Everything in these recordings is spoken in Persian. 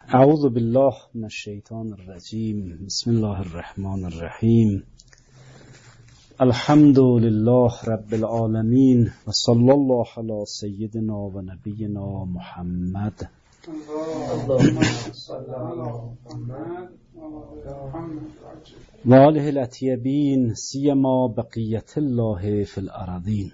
اعوذ بالله من الشیطان الرجیم. بسم الله الرحمن الرحیم. الحمد لله رب العالمین و صلی الله علی سیدنا و نبینا محمد و آله الاطیبین سیما بقیت الله فی الارضین.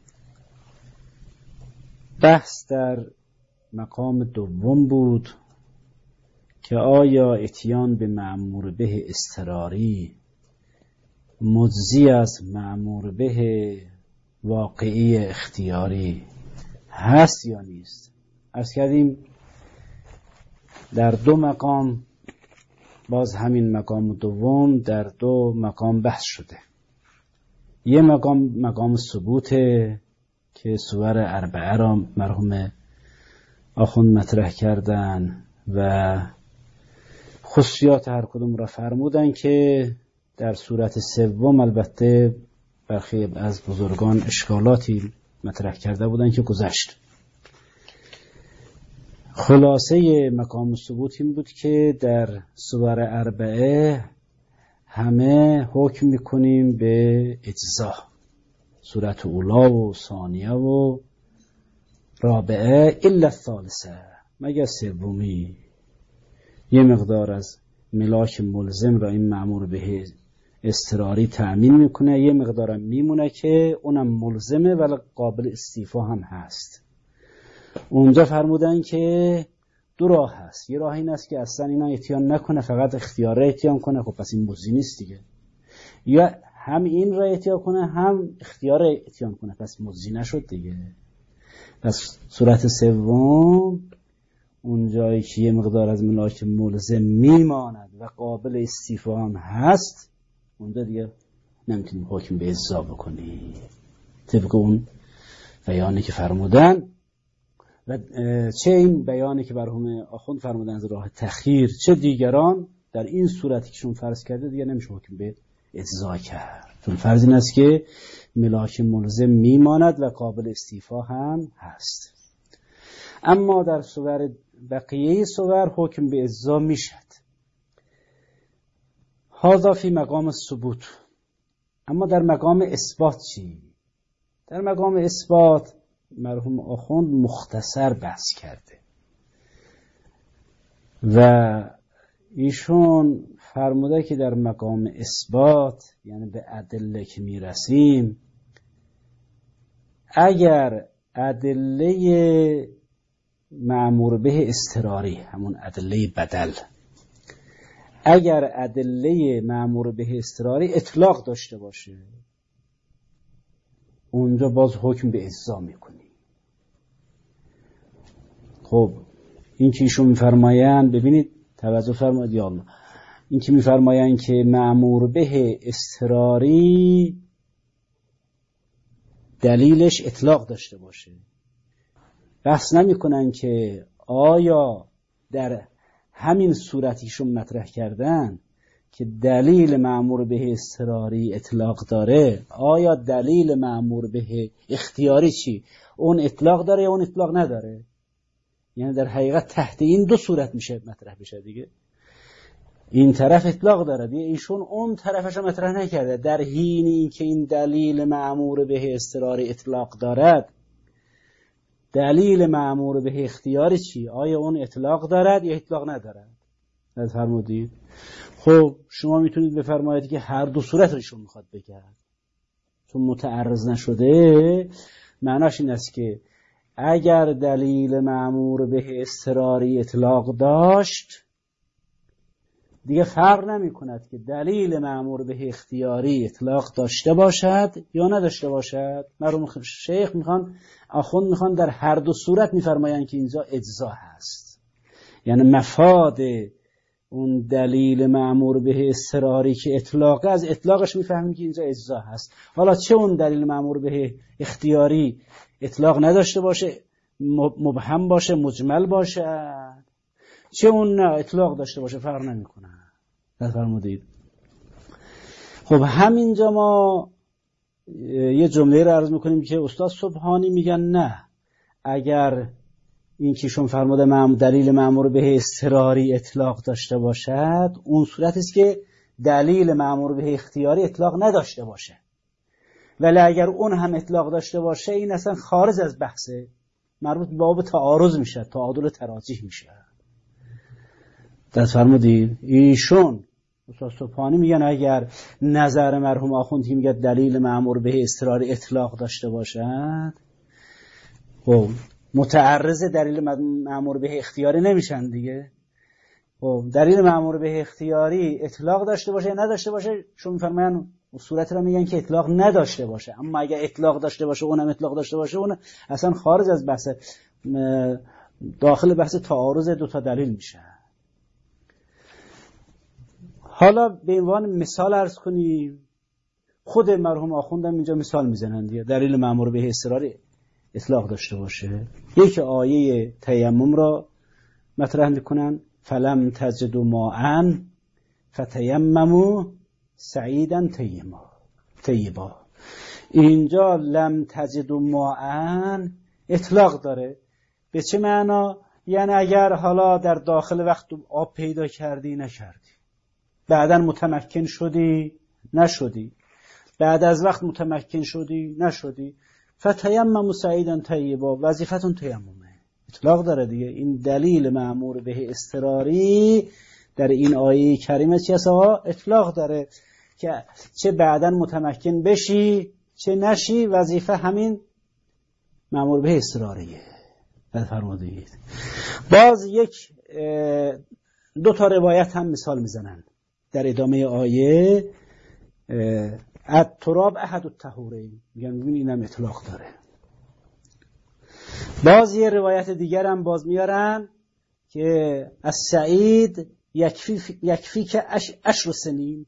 بحث در مقام دوم بود که آیا اتیان به مأمور به اضطراری مجزی از مأمور به واقعی اختیاری هست یا نیست. عرض کردیم در دو مقام، باز همین مقام دوم در دو مقام بحث شده. یه مقام ثبوته که صور اربعه را مرحوم آخوند مطرح کردن و خصوصیات هر کدوم را فرمودن که در صورت سوم البته برخی از بزرگان اشکالاتی مطرح کرده بودن که گذشت. خلاصه مقام ثبوت این بود که در صور اربعه همه حکم میکنیم به اجزا، صورت اولا و ثانیه و رابعه الا الثالثه، مگر سومی یه مقدار از ملاک ملزم را این مأمور به اضطراری تأمین میکنه، یه مقدارم میمونه که اونم ملزمه ولی قابل استیفا هم هست. اونجا فرمودن که دو راه هست. یه راه این است که اصلا اینا اتیان نکنه، فقط اختیاره اتیان کنه، خب پس این مجزی نیست دیگه. یا هم این را اتیان کنه هم اختیار اتیان کنه، پس مجزی نشد دیگه. پس صورت سوم اون جایی که یه مقدار از ملاک ملزم میماند و قابل استیفا هم هست، اونجا دیگه نمیتونیم حکم به اجزا بکنیم طبق اون بیانی که فرمودن. و چه این بیانی که مرحوم آخوند فرمودن از راه تخییر، چه دیگران در این صورتی که شون فرض کرده دیگه نمیشه حکم به اجزا کرد، چون فرض این است که ملاک ملزم میماند و قابل استیفا هم هست. اما در صور بقیه صور حکم به اجزا میشد. هذا فی مقام ثبوت. اما در مقام اثبات چی؟ در مقام اثبات مرحوم آخوند مختصر بحث کرده و ایشون فرموده که در مقام اثبات، یعنی به ادله که میرسیم، اگر ادله مأمور به اضطراری، همون ادله بدل، اگر ادله مأمور به اضطراری اطلاق داشته باشه، اونجا باز حکم به اجزا میکنی. خب این که ایشون میفرمایند، ببینید توجه فرمایید یا الله، این که میفرمایند که مأمور به اضطراری دلیلش اطلاق داشته باشه، بحث نمی کنن که آیا در همین صورتیشون مطرح کردن که دلیل مأمور به اضطراری اطلاق داره، آیا دلیل مأمور به اختیاری چی؟ اون اطلاق داره یا اون اطلاق نداره؟ یعنی در حقیقت تحت این دو صورت میشه مطرح بشه دیگه. این طرف اطلاق داره دیگه، ایشون اون طرفش مطرح نکرده. در حینی که این دلیل مأمور به اضطراری اطلاق دارد، دلیل مأمور به اختیاری چی؟ آیا اون اطلاق دارد یا اطلاق ندارد؟ فرمودید. خب شما میتونید بفرمایید که هر دو صورت رو میخواد بگرد، چون متعرض نشده. معناش این است که اگر دلیل مأمور به اضطراری اطلاق داشت، دیگه فرق نمی کند که دلیل مأمور به اختیاری اطلاق داشته باشد یا نداشته باشد. مرحوم شیخ آخوند میخوان در هر دو صورت میفرمایند که اینجا اجزا هست، یعنی مفاد اون دلیل مأمور به اضطراری که اطلاقه، از اطلاقش میفهمیم که اینجا اجزا هست. حالا چه اون دلیل مأمور به اختیاری اطلاق نداشته باشه، مبهم باشه، مجمل باشه، چه اون اطلاق داشته باشه، فرق نمیکنه. فرمودید. خب همینجا ما یه جمله رو عرض میکنیم که استاد سبحانی میگن نه، اگر این که شون فرموده دلیل مأمور به اضطراری اطلاق داشته باشد، اون صورتی است که دلیل مأمور به اختیاری اطلاق نداشته باشه. ولی اگر اون هم اطلاق داشته باشه این اصلا خارج از بحثه، مربوط به باب تعارض میشه، تعادل تراجیح میشه. دست فرمودید ایشون استاد سبحانی میگن اگر نظر مرحوم آخوندی میگه دلیل مأمور به اضطراری اطلاق داشته باشد، خب متعرض دلیل مأمور به اختیاری نمیشن دیگه. خب دلیل مأمور به اختیاری اطلاق داشته باشه یا نداشته باشه، چون میفرماین صورت رو میگن که اطلاق نداشته باشه. اما اگر اطلاق داشته باشه اونم اطلاق داشته باشه، اون اصلا خارج از بحث، داخل بحث تعارض دو تا دلیل میشه. حالا به عنوان مثال عرض کنیم، خود مرحوم آخوندم اینجا مثال میزنن دیگه، دلیل مأمور به اضطراری اطلاق داشته باشه. یک آیه تیمم را مطرح میکنن، فلم تجدوا ماء فتیمموا سعیدا طیبا. اینجا لم تجدوا ماء اطلاق داره. به چه معنا؟ یعنی اگر حالا در داخل وقت آب پیدا کردی نکردی، بعداً متمکن شدی نشدی، بعد از وقت متمکن شدی نشدی، فتیمموا سعیدا طیبا، وظیفتون تیممه، اطلاق داره دیگه. این دلیل مأمور به اضطراری در این آیه کریمه چی هست؟ اطلاق داره که چه بعداً متمکن بشی چه نشی، وظیفه همین مأمور به اضطراریه. فرمودید. باز یک دو تا روایت هم مثال میزنن در ادامه آیه، التراب احد الطهورین، میگن ببین اینم اطلاق داره. باز یه روایت دیگر هم باز میارن که السعید یکفی که 10 سنین.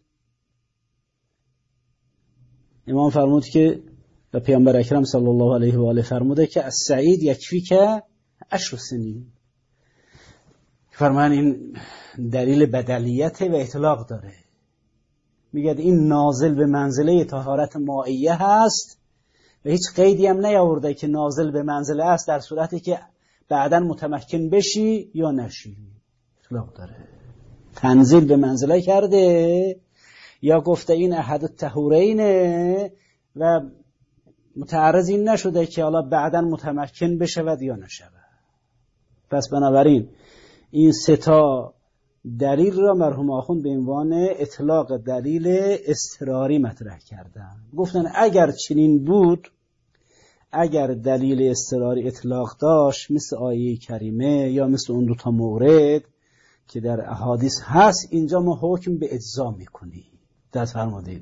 امام فرمود که و پیامبر اکرم صلی الله علیه و آله فرموده که السعید یکفی که 10 سنین. فرمان این دلیل بدلیت و اطلاق داره. میگه این نازل به منزله طهارت مائیه هست و هیچ قیدی هم نیاورده که نازل به منزله است در صورتی که بعداً متمکن بشی یا نشی. اطلاق داره. تنزیل به منزله کرده یا گفته این احد الطهورینه و متعرض این نشده که حالا بعداً متمکن بشود یا نشود. پس بنابراین این سه تا دلیل را مرحوم آخوند به عنوان اطلاق دلیل اضطراری مطرح کردن. گفتن اگر چنین بود، اگر دلیل اضطراری اطلاق داشت مثل آیه کریمه یا مثل اون 2 مورد که در احادیث هست، اینجا ما حکم به اجزا میکنیم. دست فرمودید.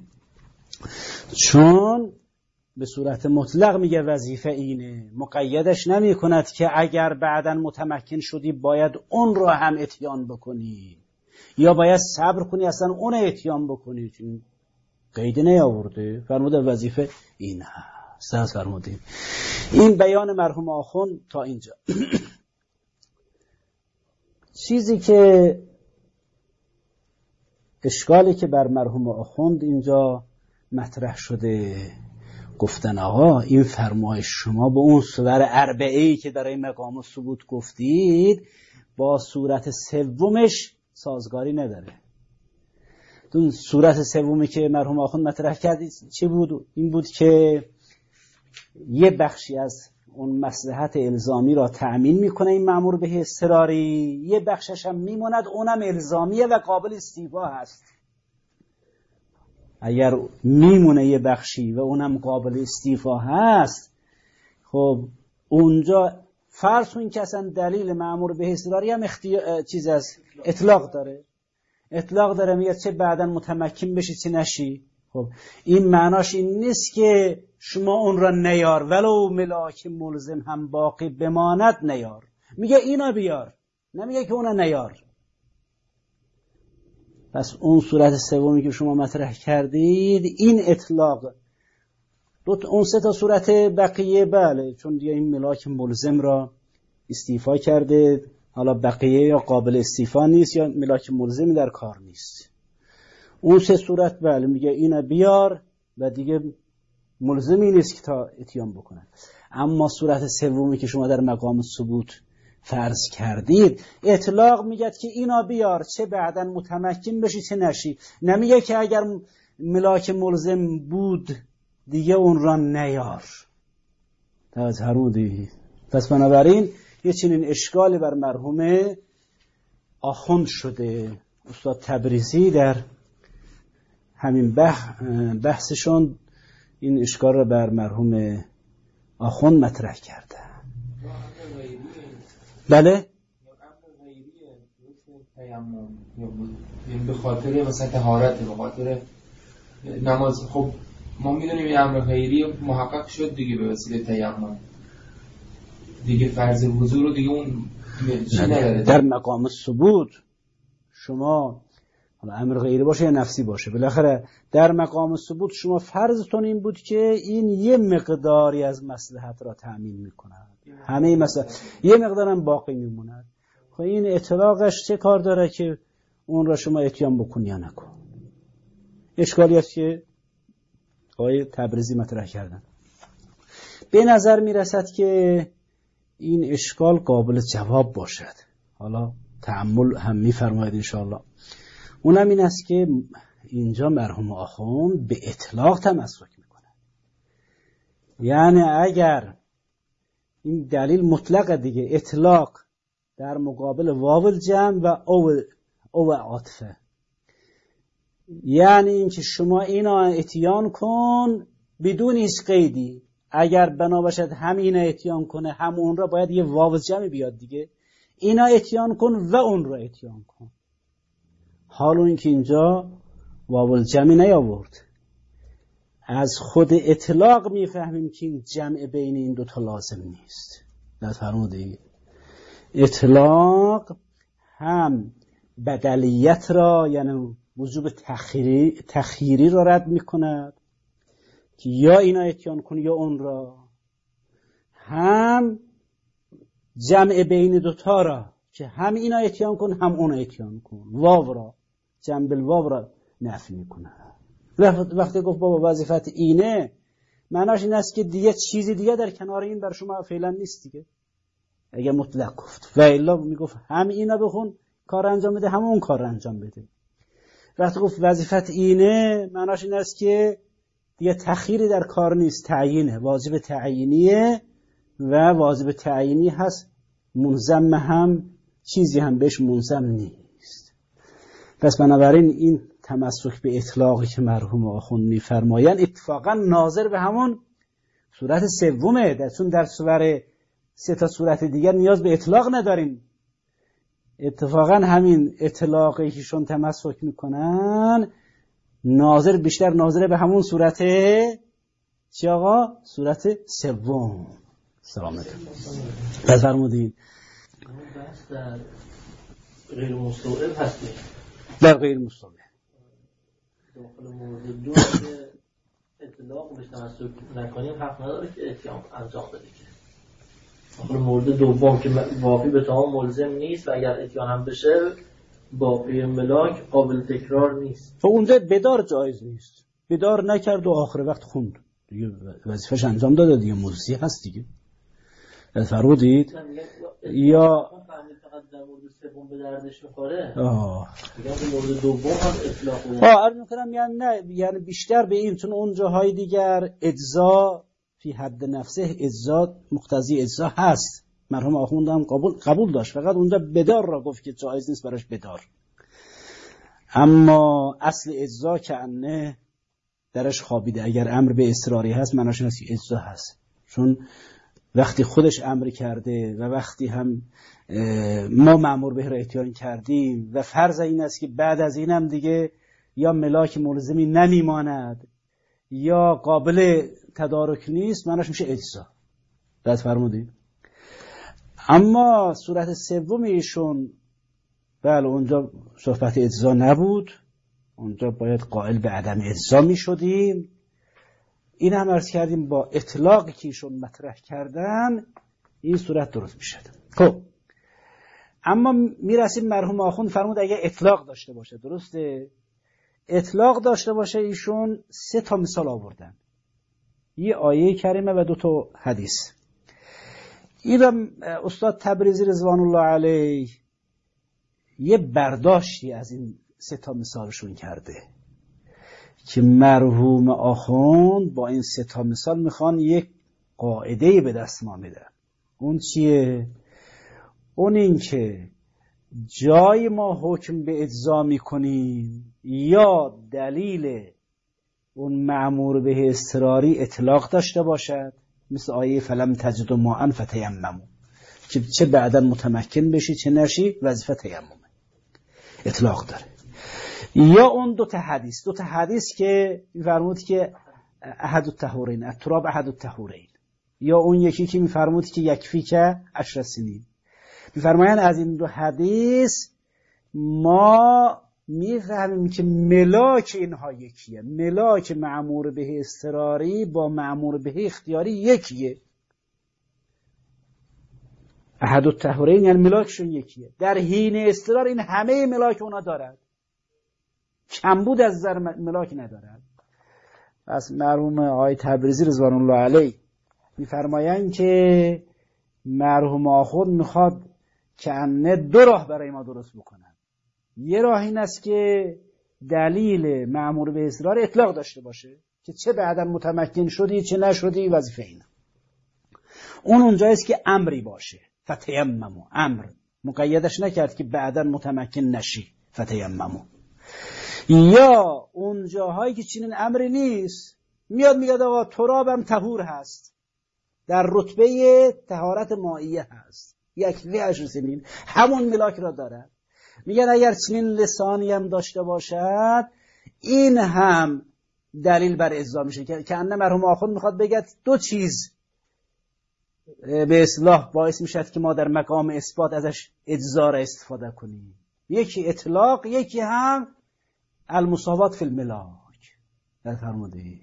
چون به صورت مطلق میگه وظیفه اینه، مقیدش نمی کند که اگر بعداً متمکن شدی باید اون رو هم اتیان بکنی یا باید صبر کنی اصلا اون اتیان بکنی، چون قید نیاورده. فرموده وظیفه این هست. فرمودید. این بیان مرحوم آخوند تا اینجا. چیزی که اشکالی که بر مرحوم آخوند اینجا مطرح شده، گفتن آقا این فرمایش شما با اون صور اربعه‌ای که در این مقام ثبوت گفتید با صورت سومش سازگاری نداره. اون صورت سومی که مرحوم آخوند مطرح کردید چه بود؟ این بود که یه بخشی از اون مصلحت الزامی را تأمین میکنه این مأمور به اضطراری، یه بخشش هم میموند اونم الزامیه و قابل استیفا هست. اگر میمونه یه بخشی و اونم قابل استیفا هست، خب اونجا فرض کن که اصلا دلیل مأمور به اضطراری هم چیز از اطلاق داره میگه چه بعداً متمکن بشی چه نشی. خب این معناش این نیست که شما اون را نیار ولو ملاک ملزم هم باقی بماند نیار، میگه اینا بیار، نمیگه که اونا نیار. پس اون صورت سومی که شما مطرح کردید این اطلاق اون 3 تا صورت بقیه بله، چون دیگه این ملاک ملزم را استیفا کرده، حالا بقیه یا قابل استیفا نیست یا ملاک ملزمی در کار نیست. اون 3 صورت بله میگه اینا بیار و دیگه ملزمی نیست که تا اتیان بکنن. اما صورت سومی که شما در مقام ثبوت فرض کردید. اطلاق میگه که اینا بیار، چه بعداً متمکن بشی چه نشی. نمیگه که اگر ملاک ملزم بود دیگه اون را نیار. فرمودید. پس بنابراین یه چنین اشکالی بر مرحوم آخوند شده. استاد تبریزی در همین بحثشون این اشکال را بر مرحوم آخوند مطرح کرده. بله؟ به خاطر مثلا طهارت، به خاطر نماز. خب ما میدونیم این امر غیری محقق شد دیگه به وسیله تیمم دیگه، فرض وضو رو دیگه اون چی نداره. در مقام ثبوت شما امر غیری باشه یا نفسی باشه، بالاخره در مقام ثبوت شما فرضتون این بود که این یه مقداری از مصلحت را تأمین میکند، همه مثلا یه مقدارم باقی میموند. خب این اطلاقش چه کار داره که اون را شما اتیان بکن یا نکن؟ اشکالی است که آقای تبریزی مطرح کردن. به نظر میرسد که این اشکال قابل جواب باشد. حالا تأمل هم میفرماید انشاءالله. اونم این است که اینجا مرحوم آخوند به اطلاق تمسک میکنه. یعنی اگر این دلیل مطلق دیگه، اطلاق در مقابل واو الجمع و او عاطفه، یعنی اینکه شما اینا اتیان کن بدون هیچ قیدی. اگر بنا باشد هم اینا اتیان کنه هم اون را، باید یه واو الجمع بیاد دیگه. اینا اتیان کن و اون را اتیان کن. حالا اینکه اینجا واو الجمع نیاورد، از خود اطلاق میفهمیم که این جمع بین این دوتا لازم نیست. نفرمودید؟ اطلاق هم بدلیت را، یعنی وجوب تخییری را رد میکند که یا اینا اتیان کن یا اون را، هم جمع بین دوتا را که هم اینا اتیان کن هم اون اتیان کن، واو را جمع بالواو را نفی میکنه. وقتی گفت بابا وظیفت اینه، معناش این است که دیگه چیزی دیگه در کنار این بر شما فعلا نیست دیگه. اگه مطلق گفت و الا میگفت هم اینا بخون کار انجام بده هم اون کار انجام بده. وقتی گفت وظیفت اینه، معناش این است که دیگه تخییری در کار نیست، تعیینه، واجب تعیینیه و واجب تعیینی هست، منظم هم چیزی هم بهش منظم نیست. پس بنابراین این تمسک به اطلاقی که مرحوم آخوند میفرمایند اتفاقا ناظر به همون صورت سومه، چون در سه تا صورت دیگر نیاز به اطلاق نداریم. اتفاقا همین اطلاقی که شون تمسک میکنن بیشتر ناظر به همون صورت چی آقا؟ صورت سوم. سلامت. پس فرمودید بحث در غیر مستوعب هستی. در غیر مستوعب داخل مورد دو که اطلاق بهش تمسک نکنیم حق نداره که اتیام انجام بده. داخل مورد دوم که واقعی به تمام ملزم نیست و اگر اتیان هم بشه باقی ملاک قابل تکرار نیست. و اونجا بدار جایز نیست. بدار نکرد و آخر وقت خوند دیگه، وظیفش انجام داده دیگه، موزی هست دیگه. فرمودید یا فقط در مورد سوم به دردش میخوره. میگم در مورد دوم هم اطلاق عرض میکنم یعنی نه، یعنی بیشتر به این، چون اون جاهای دیگر اجزا فی حد نفسه، اجزا مقتضی اجزا هست. مرحوم آخوند هم قبول داشت، فقط اونجا بدار را گفت که جایز نیست براش بدار. اما اصل اجزا که انه درش خوابیده. اگر امر به اصراری هست معناش این است که اجزا هست، چون وقتی خودش امر کرده و وقتی هم ما مأمور به را اتیان کردیم و فرض این است که بعد از این هم دیگه یا ملاک ملزمی نمیماند یا قابل تدارک نیست، معناش میشه اجزا. دست فرمودید. اما صورت سوم ایشون بله اونجا صحبت اجزا نبود، اونجا باید قائل به عدم اجزا می شدیم. این هم عرض کردیم با اطلاقی که ایشون مطرح کردن این صورت درست می شد. خب اما میرسیم مرحوم آخوند فرمود اگه اطلاق داشته باشه، درسته؟ اطلاق داشته باشه ایشون 3 تا مثال آوردن، یه آیه کریمه و 2 تا حدیث. این را استاد تبریزی رضوان الله علیه یه برداشتی از این سه تا مثالشون کرده که مرحوم آخوند با این سه تا مثال میخوان یک قاعده‌ای به دست ما میدن. اون چیه؟ اون این که جای ما حکم به اجزا میکنیم یا دلیل اون مأمور به اضطراری اطلاق داشته باشد، مثل آیه فلم تجد ماء فتیمموا، که چه بعدا متمکن بشی چه نشی وظیفه تیمم اطلاق داره. یا اون دو تا حدیث که میفرمود که احد الطهورین التراب احد الطهورین، یا اون یکی که میفرمود که یکفی که 10 سنین. میفرمایند از این دو حدیث ما میفهمیم که ملاک اینها یکیه. ملاک مأمور به اضطراری با مأمور به اختیاری یکیه. احد الطهورین یعنی ملاکشون یکیه. در حین اضطرار این همه ملاک اونا دارد، کمبود از نظر ملاک ندارد. پس مرحوم آقای تبریزی رضوان الله علیه میفرمایند که مرحوم آخوند میخواد که انه 2 راه برای ما درست بکنن. یه راه این است که دلیل مأمور به اضطرار اطلاق داشته باشه که چه بعدا متمکن شدی چه نشدی وظیفه اینه. اون اونجاییست که امری باشه، فتیمموا، امر مقیدش نکرد که بعدا متمکن نشی، فتیمموا. یا اون جاهایی که چنین امری نیست، میاد میگه آقا ترابم طهور هست، در رتبه طهارت مائیه هست، یکفی 10 سنین، همون ملاک را دارد. میگن اگر چنین لسانی هم داشته باشد این هم دلیل بر اجزا میشه، که انه مرحوم آخوند میخواد بگه 2 چیز به اصلاح باعث میشد که ما در مقام اثبات ازش اجزا را استفاده کنیم، یکی اطلاق، یکی هم المساوات فی الملاک. در فرمودید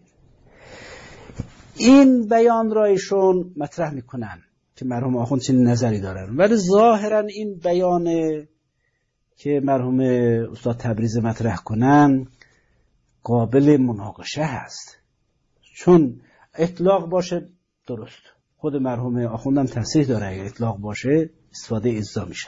این بیان را ایشون مطرح میکنن که مرحوم آخوند چنین نظری دارن، ولی ظاهرا این بیان که مرحوم استاد تبریزی مطرح کنن قابل مناقشه هست. چون اطلاق باشه درست، خود مرحوم آخوندم تصریح داره اگر اطلاق باشه استفاده اجزا میشه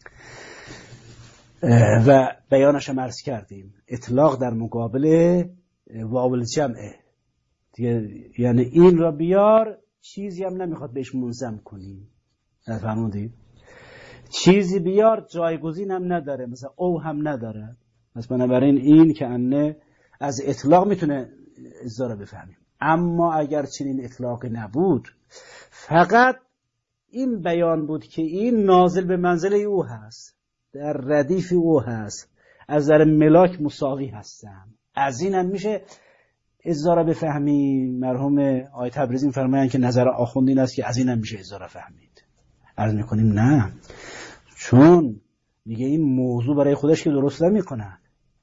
و بیانش هم عرض کردیم. اطلاق در مقابل واو الجمعه دیگه، یعنی این را بیار، چیزی هم نمیخواد بهش منظم کنی. فرمودید چیزی بیار جایگزین هم نداره، مثلا او هم نداره. پس بنابراین این که انه از اطلاق میتونه اجزا را بفهمیم. اما اگر چنین اطلاقی نبود، فقط این بیان بود که این نازل به منزله او هست، در ردیف او هست، از نظر ملاک مساوی هستن، از این هم میشه اجزا را بفهمیم. مرحوم آقای تبریزی می‌فرمایند که نظر آخوند این است که از این هم میشه اجزا را فهمید. عرض میکنیم نه، چون میگه این موضوع برای خودش که درست نمیکنه.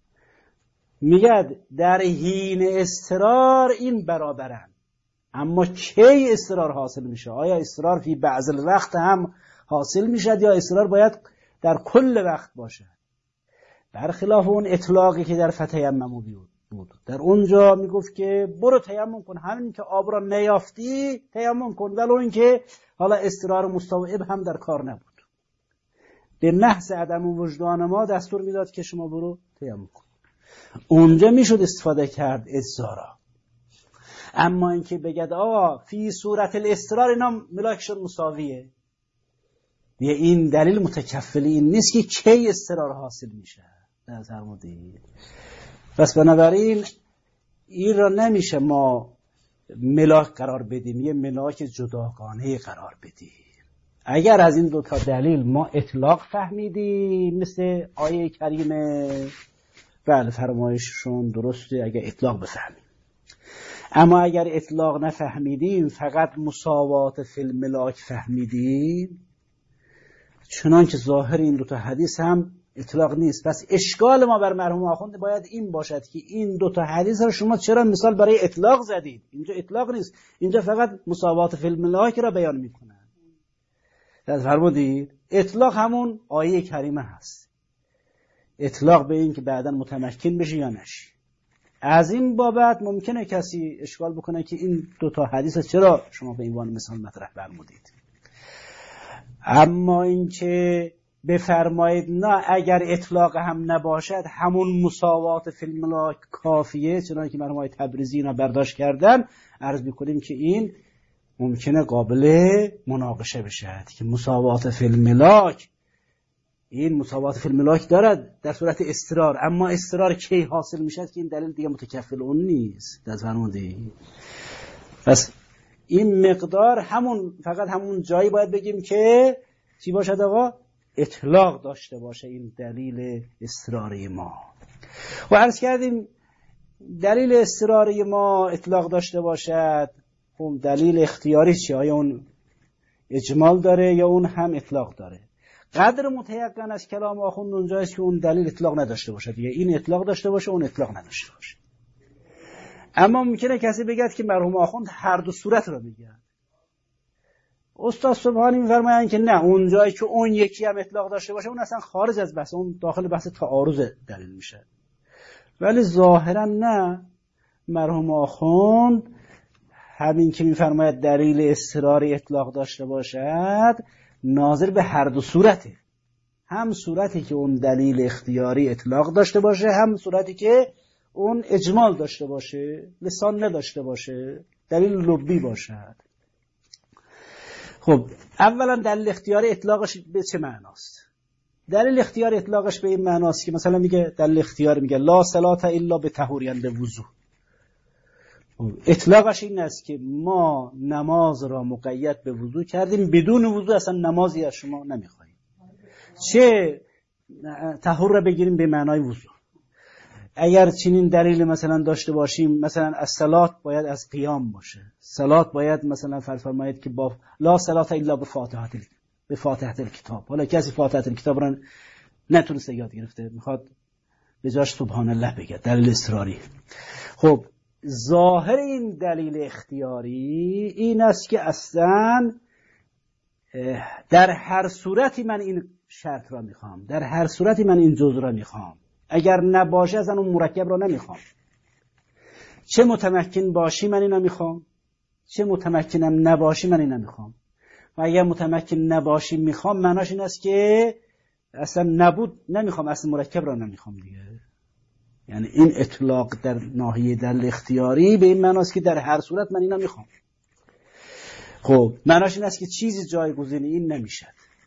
میگه در حین اضطرار این برابرن، اما کی اضطرار حاصل میشه؟ آیا اضطرار فی بعض الوقت هم حاصل میشد یا اضطرار باید در کل وقت باشد؟ برخلاف اون اطلاقی که در فتیمموا بود، در اونجا میگفت که برو تیمم کن، همین که آب را نیافتی تیمم کن، ولو این که حالا اضطرار مستوعب هم در کار نبود. به محض عدم وجدان ما دستور میداد که شما برو تیمم کن. اونجا میشد استفاده کرد اجزا را. اما اینکه بگد آقا فی صورت الاضطرار اینا ملاکشون مساویه، دیگه این دلیل متکفل این نیست که کی اضطرار حاصل میشه. نظر مدید. پس بنابراین این را نمیشه ما ملاک قرار بدیم، یه ملاک جداگانه قرار بدیم. اگر از این 2 تا دلیل ما اطلاق فهمیدیم مثل آیه کریمه، بله فرمایششون درسته اگر اطلاق بفهمیم. اما اگر اطلاق نفهمیدیم، فقط مساوات فی الملاک فهمیدیم، چنان که ظاهر این 2 تا حدیث هم اطلاق نیست. پس اشکال ما بر مرحوم آخوند باید این باشد که این 2 تا حدیث را شما چرا مثال برای اطلاق زدید؟ اینجا اطلاق نیست، اینجا فقط مساوات فی الملاک را بیان میکنن. فرمودید اطلاق همون آیه کریمه هست، اطلاق به این که بعداً متمکن بشی یا نشی. از این بابت ممکنه کسی اشکال بکنه که این 2 تا حدیث چرا شما به عنوان مثال مطرح فرمودید. اما اینکه بفرمایید نه اگر اطلاق هم نباشد همون مساوات فی الملاک کافیه، چنانکه که مرحوم آقای تبریزی اینا برداشت کردن، عرض میکنیم که این ممکنه قابل مناقشه بشه که مساوات فی الملاک، این مساوات فی الملاک دارد در صورت استرار، اما استرار کی حاصل میشه که این دلیل دیگه متکفل اون نیست. در فرمودی پس این مقدار همون، فقط همون جایی باید بگیم که چی باشد آقا؟ اطلاق داشته باشه این دلیل اضطراری ما. و عرض کردیم دلیل اضطراری ما اطلاق داشته باشد، اون دلیل اختیاری چیه؟ آیا اون اجمال داره یا اون هم اطلاق داره؟ قدر متیقن از کلام آخوند اونجاست که اون دلیل اطلاق نداشته باشه دیگه، این اطلاق داشته باشه اون اطلاق نداشته باشه. اما ممکنه کسی بگه که مرحوم آخوند هر دو صورت رو میگن. استاد سبحانی میفرمایند که نه، اون جایی که اون یکی هم اطلاق داشته باشه اون اصلا خارج از بحث، اون داخل بحث تعارض دلیل میشه. ولی ظاهرا نه، مرحوم آخوند همین که میفرماید دلیل اضطراری اطلاق داشته باشد ناظر به هر دو صورته، هم صورتی که اون دلیل اختیاری اطلاق داشته باشه، هم صورتی که اون اجمال داشته باشه، لسان نداشته باشه، دلیل لبی باشد. خب اولا دلیل اختیاری اطلاقش به چه معناست؟ دلیل اختیاری اطلاقش به این معناست که مثلا میگه دلیل اختیاری میگه لا صلاة الا بطهور بوضو، اطلاقش این است که ما نماز را مقید به وضو کردیم، بدون وضو اصلا نمازی از شما نمیخوایم. چه طهور را بگیریم به معنای وضو. اگر چنین دلیل مثلا داشته باشیم، مثلا از صلات باید از قیام باشه، صلات باید مثلا فرمایید که با لا صلات الا به فاتحه الکتاب، حالا کسی فاتحه الکتاب را نتونسته یاد گرفته میخواد به جاش سبحان الله بگه، دلیل اضطراری. خب ظاهر این دلیل اختیاری این است که اصلا در هر صورتی من این شرط را میخوام، در هر صورتی من این جزء را میخوام، اگر نباشه اصلا اون مرکب را نمیخوام. چه متمکن باشی من اینا میخوام، چه متمکنم نباشی من اینا میخوام. و اگر متمکن نباشی میخوام معناش این است که اصلا نبود نمیخوام، اصلا مرکب را نمیخوام دیگه. یعنی این اطلاق در ناحیه دلیل اختیاری به این معناست که در هر صورت من اینا میخوام. خب معناش این است که چیزی جایگزین این نمیشه.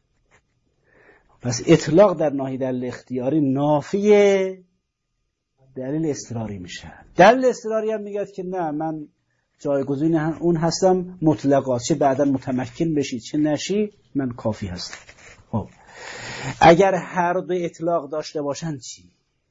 پس اطلاق در ناحیه دلیل اختیاری نافی دلیل اضطراری میشه. دلیل اضطراری هم میگه که نه، من جایگزین اون هستم مطلقا، چه بعدا متمکن بشی چه نشی من کافی هستم. خب اگر هر دو اطلاق داشته باشن چی؟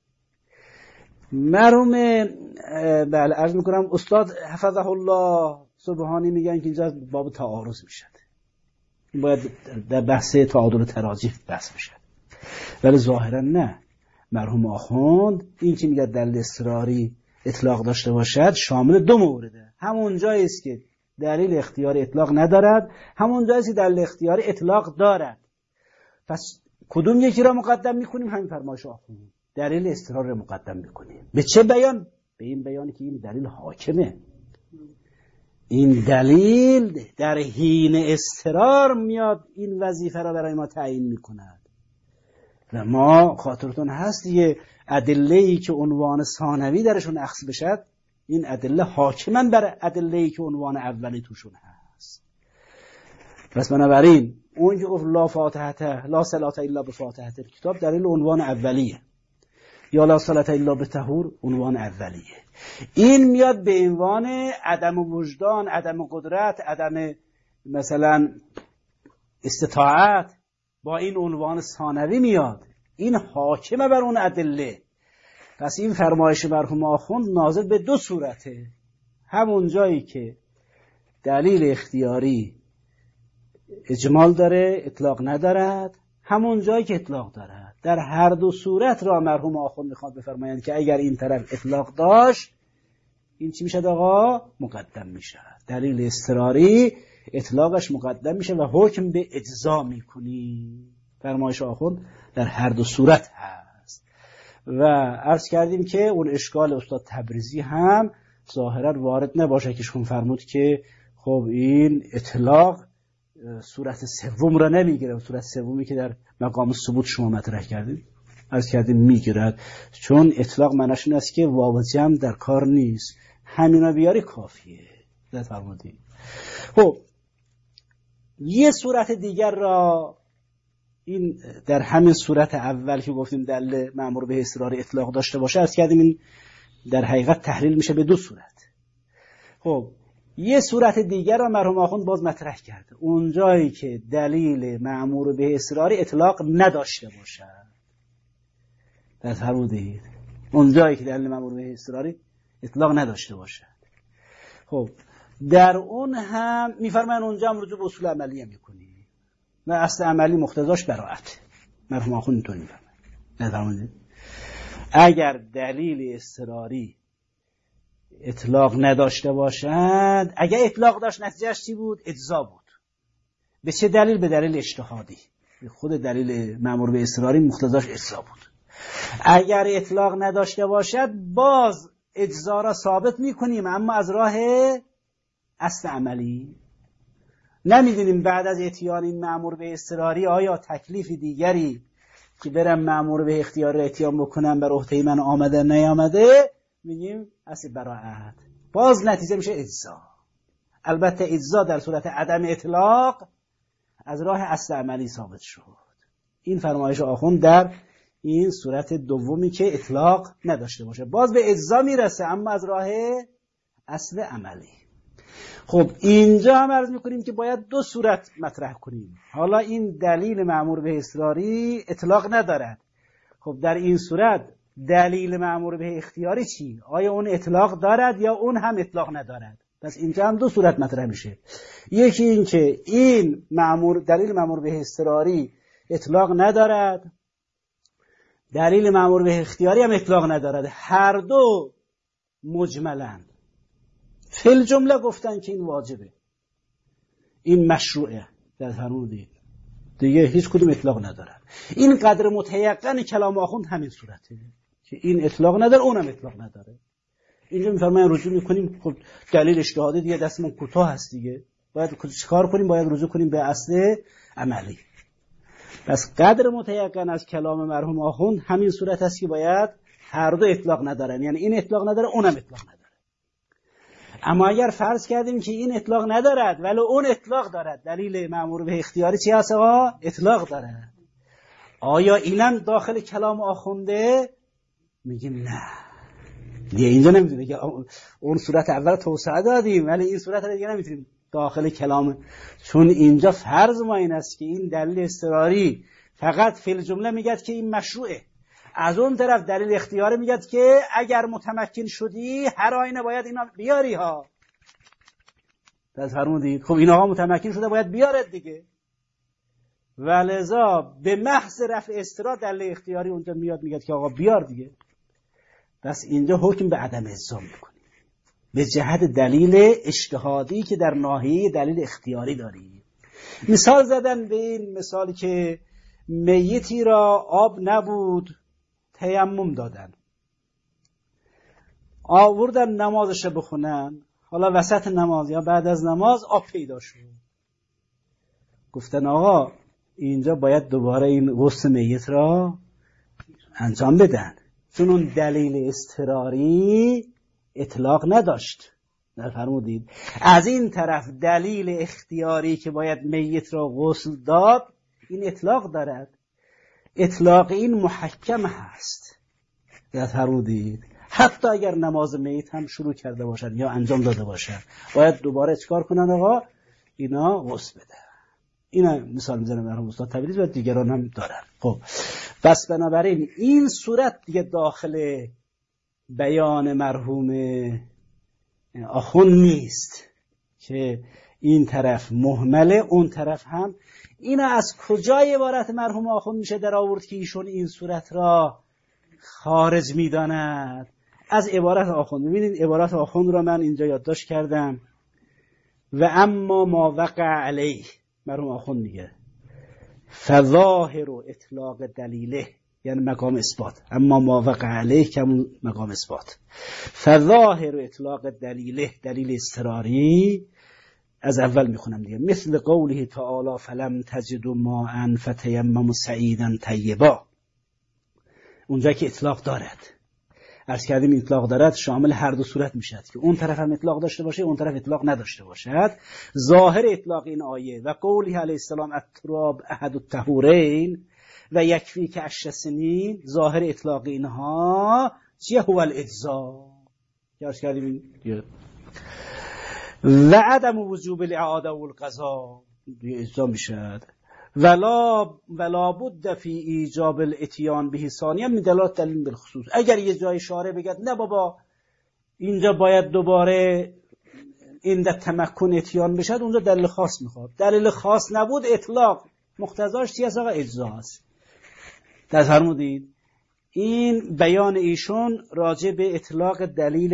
مرحوم بله عرض میکنم استاد حفظه الله سبحانی میگن که اینجا باب تعارض میشه، باید در بحث تعادل تراجیح بحث میشه. ولی ظاهرا نه، مرحوم آخوند این که میگه دلیل اضطراری اطلاق داشته باشد شامل دو مورده، همون جایی است که دلیل اختیاری اطلاق ندارد، همون جایی است که دلیل اختیاری اطلاق دارد. پس کدوم یکی را مقدم میکنیم؟ همین فرمایش آخوند، دلیل اضطرار را مقدم میکنیم. به چه بیان؟ به این بیانی که این دلیل حاکمه، این دلیل در حین اضطرار میاد این وظیفه را برای ما تعیین میکند. و ما خاطرتون هست یه ادله‌ای که عنوان ثانوی درشون اخذ بشد، این ادله حاکمن بر ادله‌ای که عنوان اولی توشون هست. پس بنابراین اون که گفت لا فاتحه لا صلاة الا بفاتحه الکتاب دلیل عنوان اولیه، یا لا صلاة الا بطهور عنوان اولیه. این میاد به عنوان عدم وجدان، عدم قدرت، عدم مثلا استطاعت، با این عنوان ثانوی میاد، این حاکمه بر اون ادله. پس این فرمایش مرحوم آخوند ناظر به دو صورته، همون جایی که دلیل اختیاری اجمال داره اطلاق ندارد، همون جایی که اطلاق دارد. در هر دو صورت را مرحوم آخوند میخواد بفرمایند که اگر این طرف اطلاق داشت این چی میشه آقا؟ مقدم میشه. دلیل اضطراری اطلاقش مقدم میشه و حکم به اجزا میکنی. فرمایش آخوند در هر دو صورت هست. و عرض کردیم که اون اشکال استاد تبریزی هم ظاهرا وارد نباشه که شون فرمود که خب این اطلاق صورت سوم را نمیگیره. صورت سومی که در مقام ثبوت شما مطرح کردید عرض کردیم میگیرد، چون اطلاق معناش این است که واو جمع در کار نیست، همینا بیاری کافیه. در فرمودید. خب یه صورت دیگر را این در همین صورت اول که گفتیم دلیل مأمور به اصرار اطلاق داشته باشه عرض کردیم این در حقیقت تحلیل میشه به دو صورت. خب یه صورت دیگر را مرحوم آخوند باز مطرح کرده، اون جایی که دلیل مأمور به اصرار اطلاق نداشته باشه. در فرمودید اون جایی که دلیل مأمور به اصرار اطلاق نداشته باشه. خب در اون هم میفرمایند اونجا هم رجوع به اصول عملیه میکنی و اصل عملی مقتضاش براءت. مرحوم آخوند اینطور میفرمایند اگر دلیل اضطراری اطلاق نداشته باشد، اگر اطلاق داشت نتیجهش چی بود؟ اجزا بود. به چه دلیل؟ به دلیل اجتهادی. خود دلیل مأمور به اضطراری مقتضاش اجزا بود. اگر اطلاق نداشته باشد باز اجزا را ثابت میکنیم، اما از راه اصل عملی. نمیدونیم بعد از اتیان این مأمور به اضطراری آیا تکلیف دیگری که برم مأمور به اختیار اتیان بکنم بر عهده من آمده نیامده، میگیم اصل براءت، باز نتیجه میشه اجزا. البته اجزا در صورت عدم اطلاق از راه اصل عملی ثابت شد. این فرمایش آخوند در این صورت دومی که اطلاق نداشته باشه باز به اجزا میرسه، اما از راه اصل عملی. خب اینجا هم عرض میکنیم که باید دو صورت مطرح کنیم. حالا این دلیل مأمور به اصراری اطلاق ندارد. خب در این صورت دلیل مأمور به اختیاری چی؟ آیا اون اطلاق دارد یا اون هم اطلاق ندارد؟ پس اینجا هم دو صورت مطرح میشه. یکی این که این دلیل مأمور به اضطراری اطلاق ندارد، دلیل مأمور به اختیاری هم اطلاق ندارد، هر دو مجملن. فی الجمله گفتن که این واجبه، این مشروعه. در فرمودید دیگه هیچ کدوم اطلاق ندارد. این قدر متیقن کلام آخوند همین صورته که این اطلاق نداره اونم اطلاق نداره. اینجا میفرماین رجوع میکنیم. خب دلیل اجتهادی دیگه دستمون کوتاه هست دیگه، باید چیکار کنیم؟ باید رجوع کنیم به اصل عملی. پس قدر متیقن از کلام مرحوم آخوند همین صورت است که باید هر دو اطلاق ندارن، یعنی این اطلاق نداره اونم اطلاق نداره. اما اگر فرض کردیم که این اطلاق ندارد ولی اون اطلاق دارد، دلیل مأمور به اختیاری چی هست؟ اطلاق دارد، آیا اینم داخل کلام آخونده؟ میگیم نه دیگه اینجا نمیتونیم، دیگه اون صورت اول توسعه دادیم ولی این صورت دیگه نمیتونیم داخل کلام، چون اینجا فرض ما این است که این دلیل اضطراری فقط فی الجمله میگد که این مشروعه، از اون طرف دلیل اختیاری میگد که اگر متمکن شدی هر آینه باید اینا بیاری ها. پس فرمودید خب اینها متمکن شده باید بیارد دیگه، ولذا به محض رفع اضطرار دلیل اختیاری اونجا میاد میگد که آقا بیار دیگه. پس اینجا حکم به عدم اجزا میکنی به جهت دلیل اجتهادی که در ناحیه دلیل اختیاری داری. مثال زدن به این مثالی که میتی را آب نبود تیمم دادن، آوردن نمازش بخونن، حالا وسط نماز یا بعد از نماز آب پیدا شد، گفتن آقا اینجا باید دوباره این غسل میت را انجام بدن، چون اون دلیل اضطراری اطلاق نداشت. فرمودید از این طرف دلیل اختیاری که باید میت را غسل داد این اطلاق دارد، اطلاق این محکم هست. فرمودید حتی اگر نماز میت هم شروع کرده باشد یا انجام داده باشد باید دوباره چکار کنن آقا؟ اینا غسل بدن. اینا مثال میزنم مرحوم استاد تبریز و دیگران هم دارن. خب پس بنابراین این صورت دیگه داخل بیان مرحوم آخوند نیست که این طرف مهمله اون طرف هم. اینا از کجای عبارت مرحوم آخوند میشه در آورد که ایشون این صورت را خارج میداند؟ از عبارت آخوند. ببینید عبارت آخوند را من اینجا یادداشت کردم. و اما ما وقع علیه، مرحوم آخوند میگه فظاهر اطلاق دلیله، یعنی مقام اثبات، اما ما وقع علیه که مقام اثبات. فظاهر اطلاق دلیله، دلیل اضطراری از اول میخونم دیگه. مثل قوله تعالی فلم تجدوا ماء فتیمموا صعیدا طیبا، اونجا که اطلاق دارد، عرض کردیم اطلاق دارد شامل هر دو صورت میشد که اون طرف هم اطلاق داشته باشه اون طرف اطلاق نداشته باشد. ظاهر اطلاق این آیه و قوله علیه السلام التراب احد الطهورین و یکفی که 10 سنین، ظاهر اطلاق اینها چیه؟ هو الاجزا. عرض کردیم و عدم وجوب الاعاده و القضا اجزا میشد. ولا بد فی ایجاب الاتیان به ثانیه من دلالت دلیل بالخصوص. اگر یه جای شارع بگد نه بابا اینجا باید دوباره این در تمکن اتیان بشد، اونجا دلیل خاص میخواد. دلیل خاص نبود اطلاق مقتضاش چی است؟ آقا اجزا است. در فرمودید این بیان ایشون راجع به اطلاق دلیل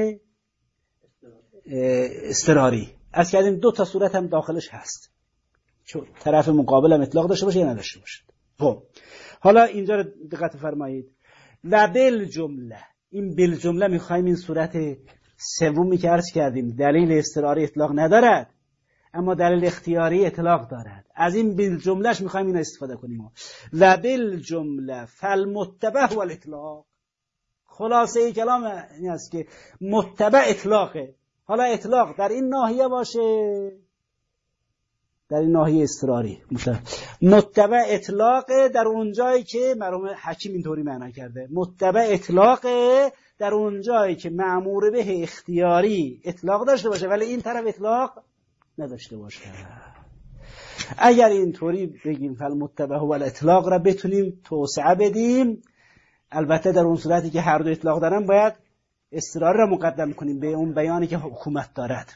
اضطراری. از کردیم 2 تا صورت هم داخلش هست، چون طرف مقابل هم اطلاق داشته باشه یا نداشته باشه. خب حالا اینجا رو دقت فرمایید. و بالجمله، این بالجمله میخوایم این صورت سومی که عرض کردیم دلیل اضطراری اطلاق ندارد اما دلیل اختیاری اطلاق دارد، از این بالجملهش میخوایم این استفاده کنیم. و بالجمله فالمتبع والاطلاق، خلاصه کلام این است که متبع اطلاقه. حالا اطلاق در این ناحیه باشه، در این ناحیه اضطراری، متبع اطلاق در اون جایی که مرحوم حکیم اینطوری معنا کرده، متبع اطلاق در اون جایی که مأمور به اختیاری اطلاق داشته باشه ولی این طرف اطلاق نداشته باشه. اگر اینطوری بگیم فالمتبع و الاطلاق را بتونیم توسعه بدیم، البته در اون صورتی که هر دو اطلاق دارن باید اضطراری را مقدم کنیم به اون بیانی که حکومت دارد.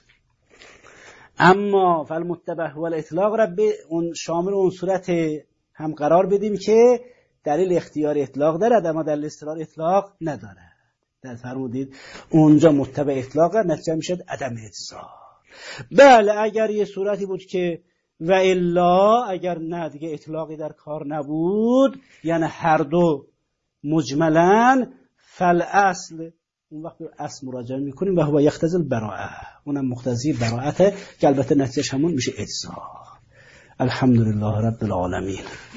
اما فالمتبع و الاطلاق را به اون شامل اون صورت هم قرار بدیم که دلیل اختیاری اطلاق دارد اما دلیل اضطراری اطلاق ندارد. در فرمودید اونجا متبع اطلاق نتیجه میشد عدم اجزا. بله اگر یه صورتی بود که و الا، اگر نه دیگه اطلاقی در کار نبود، یعنی هر دو مجملا، فالاصل، اون وقت اصل مراجعه میکنیم و هو یقتضی البراءه، اونم مقتضی براءته که البته نتیجهش همون میشه اجزا. الحمدلله رب العالمین.